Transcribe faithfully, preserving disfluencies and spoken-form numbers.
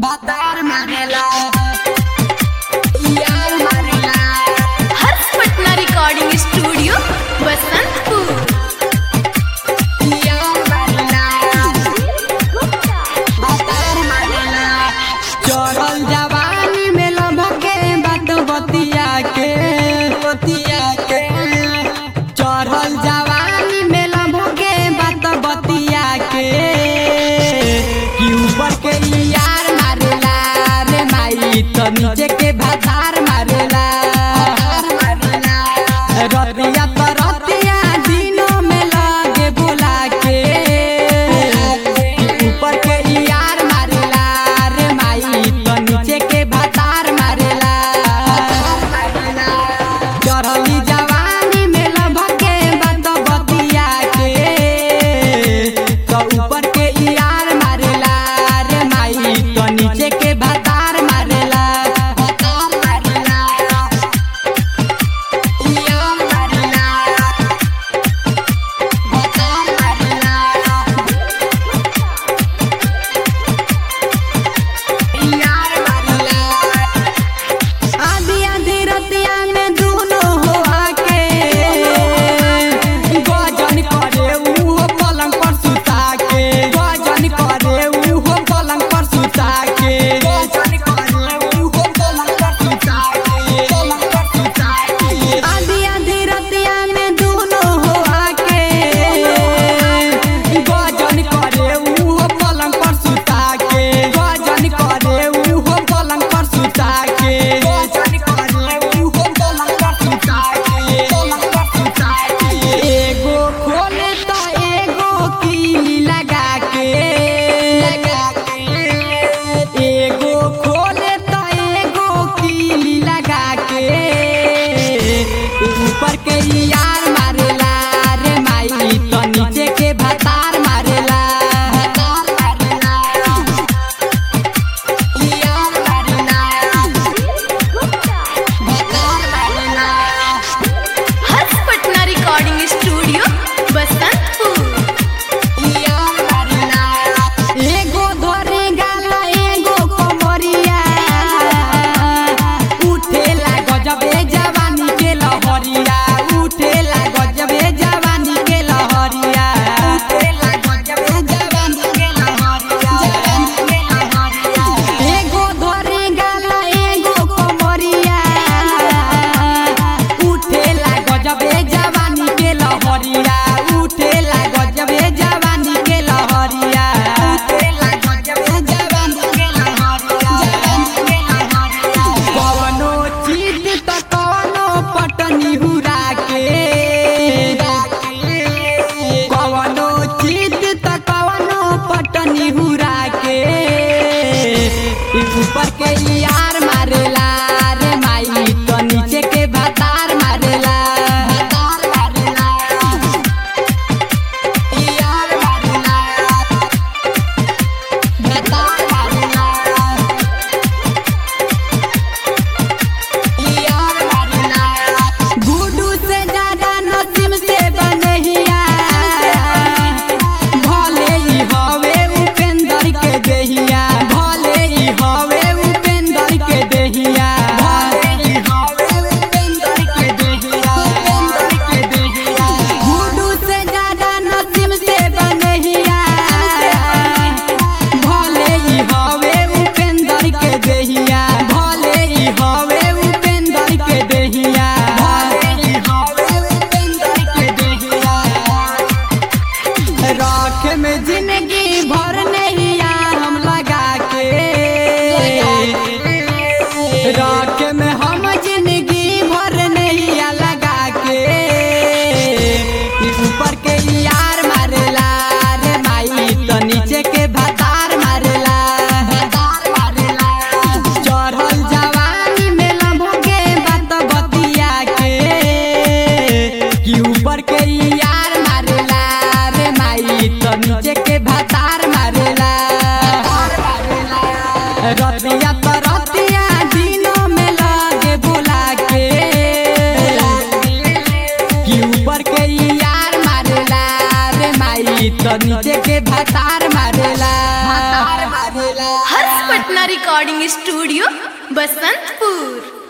बातार मारेला यार मारेला। Harsh Patna recording studio Basantpur. यार मारेला बातार मारेला। चढ़ल जवानी में लभके बात बतिया के बतिया के। चढ़ल जवानी में लभके बात बतिया के कि ऊपर के यार मारेला रे माई तो नीचे के भातार मारेला। रतिया तो रतिया दिनों में लागे बुला के ऊपर के यार मारेला रे माई तो नीचे के भातार मारेला। चढ़ली जवानी में लभके बात बतिया के तो ऊपर के यार मारेला रे माई तो नीचे के भातार मारेला। भातार मारेला यार मारेला भातार मारेला यार मारेला। आधी आधी रतिया में दोनों हो आके गजन करे उहो पलंग पर सुता के। गजन करे उहो पलंग पर सुता के। गजन करे उहो पलंग पर सुता के। पलंग पर सुता के। आधी आधी रतिया में दोनों हो आके गजन करे उहो पलंग पर सुता के। गजन करे उहो पलंग पर सुता के। गजन करे उहो पलंग पर सुता के। पलंग पर सुता के। एगो खोले तो एगो कीली लगा के लगा के। एगो खोले तो एगो कीली लगा के ऊपर के यार मारेला रे माई तो नीचे के भातार मारेला। भातार मारेला यार मारेला भातार मारेला। Harsh Patna recording studio Basantpur. यार मारेला एगो धरे गाला एगो कमरिया उठेला गजबे जवानी के लहरिया। उठेला गजबे जवानी के लहरिया। उठेला गजबे जवानी के लहरिया। जवानी के लहरिया। एगो धरे गाला एगो कमरिया उठेला गजबे जवानी के लहरिया। उठेला गजबे जवानी के लहरिया। उठेला गजबे जवानी के लहरिया। जवानी के लहरिया। कवनो चीज त कवनो पटनी हुरा के। कवनो चीज त कवनो पटनी हुरा के ऊपर के यार मारेला रे माई तो नीचे के भातार मारेला। भातार मारेला यार मारेला भातार मारेला यार मारेला। गुडू से ज्यादा नसीब से बनहिया भले ही हवे उपेंद्र के देहिया। भले ही हवे उपेंद्र के देहिया। भले ही हवे उपेंद्र के देहिया। उपेंद्र के देहिया। गुडू से ज्यादा नसीब से बनहिया भले ही हवे उपेंद्र के देहिया। भले ही हवे उपेंद्र के देहिया। भले ही हवे उपेंद्र के देहिया। राख में जिंदगी भर नैया हम लगा के। राख में हम जिंदगी भर नैया लगा के ऊपर के यार मारेला रे माई तो नीचे के भातार मारेला। भातार मारेला चढ़ल जवानी में लभके बात बतिया के कि ऊपर के यार मारेला रे माई तो नीचे के भातार मारेला। रतिया तो रतिया दिनों में लागे बुला के कि ऊपर के यार मारेला रे माई तो नीचे के भातार मारेला। भातार मारेला। Harsh Patna Patna recording studio Basantpur.